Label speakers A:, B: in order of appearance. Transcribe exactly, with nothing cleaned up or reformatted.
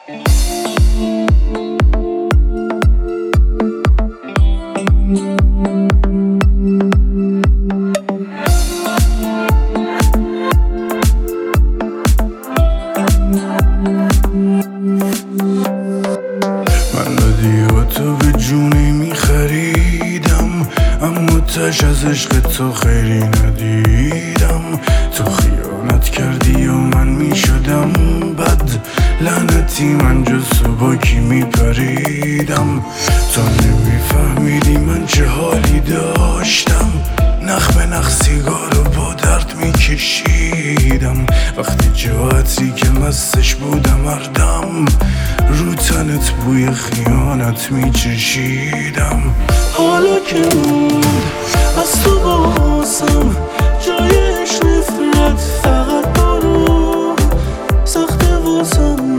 A: من رادیو تو به جونی میخریدم، اما تش از عشق تو خیری ندیدم. تو خیانت کردی و من میشدم بد، لعنتی من جز تو با کی میپریدم. تو نمیفهمیدی من چه حالی داشتم، نخ به نخ سیگارو با درد میکشیدم. وقتی جاعتی که مستش بودم هردم، رو تنت بوی خیانت میچشیدم.
B: حالا که موند از تو باسم جایش نفرت، فقط برو سخت واسم